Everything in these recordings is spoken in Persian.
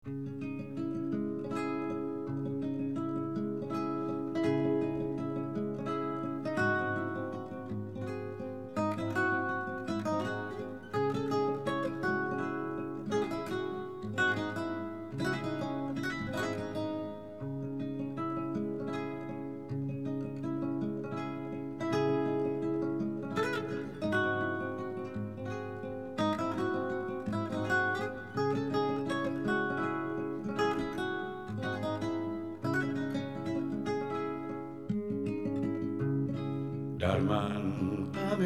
در من غم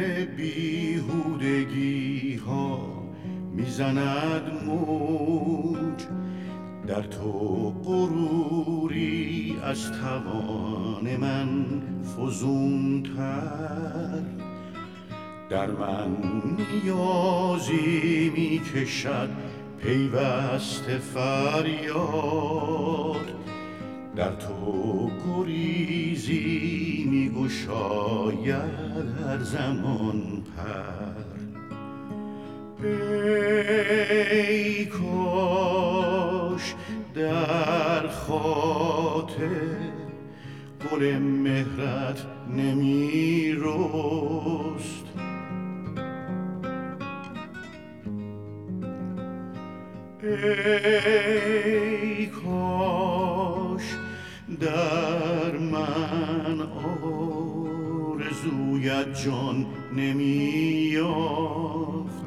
بیهودگی ها میزند موج، در تو غروری از توان من فزونتر. در من نیازی میکشد پیوسته فریاد، در تو گریزی میگشاید هر زمان پر. ای کاش در خاطر گل مهرت نمی رست، ای کاش در من آرزویت جان نمی یافت.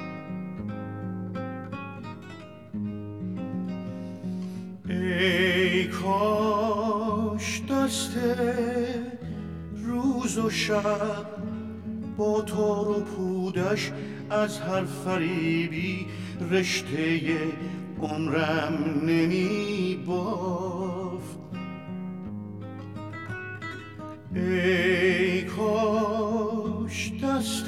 ای کاش دست روز و شب با تار و پودش از هر فریبی رشته عمرم نمی بافت. ای کاش دست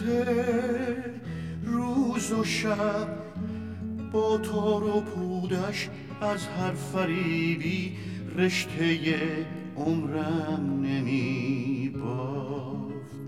روز و شب با تار و پودش از هر فریبی رشته عمرم نمی بافت.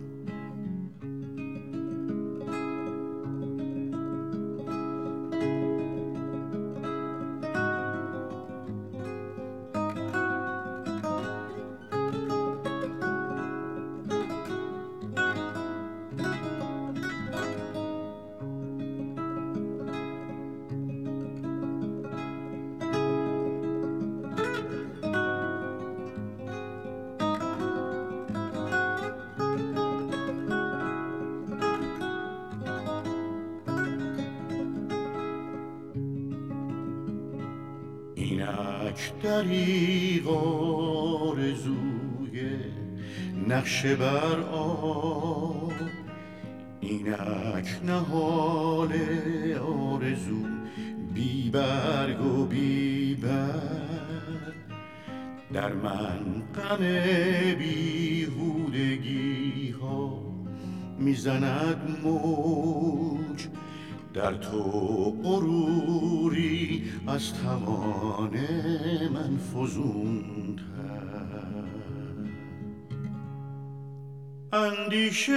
اینک دریغ آرزوی نقشه بر آب، اینک نهال آرزو بی برگ و بی بر. در من غم بیهودگی ها میزند موج، در تو غروری از توان من فزونتر. اندیشه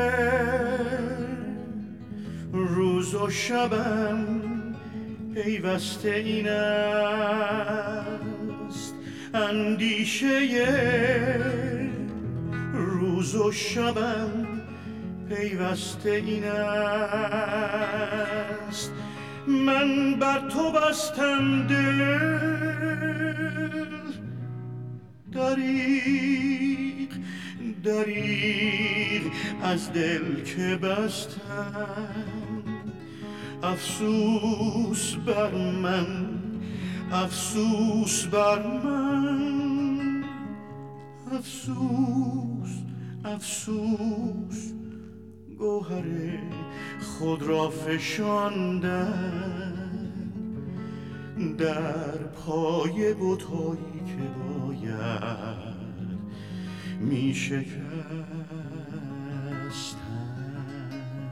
روز و شبم پیوسته این است، اندیشه روز و شبم پیوسته این است. من بر تو بستم دل، دریغ دریغ از دل که بستم. افسوس بر من، افسوس بر من، افسوس افسوس گوهر خود را فشاندن در پای بتایی که باید می شکستن.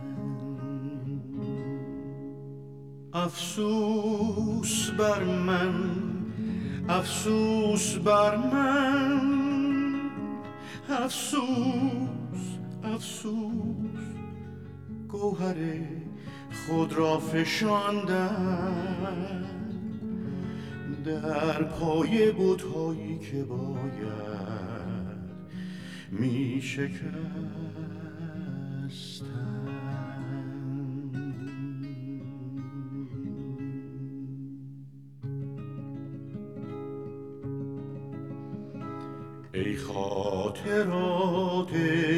افسوس بر من، افسوس بر من، افسوس افسوس گوهر خود را فشاندن در پای بت‌هایی که باید می شکستم. ای خاطرات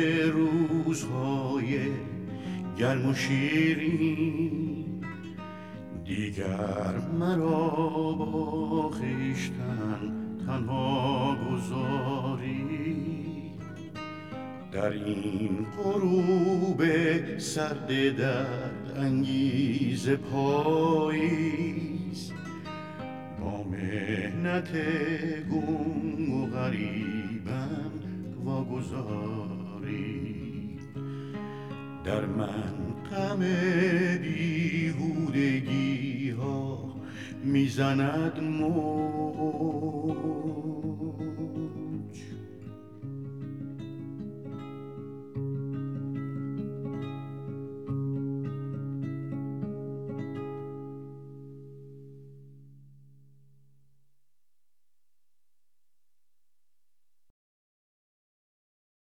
روزهای گرم و شیرین، دیگر مرا با خویشتن تنها گذاری. در این غروب سرد درد انگیز پاییز، با مهنت گنگ و غریبم واگذاری. در من غم بیهودگی ها میزند موج،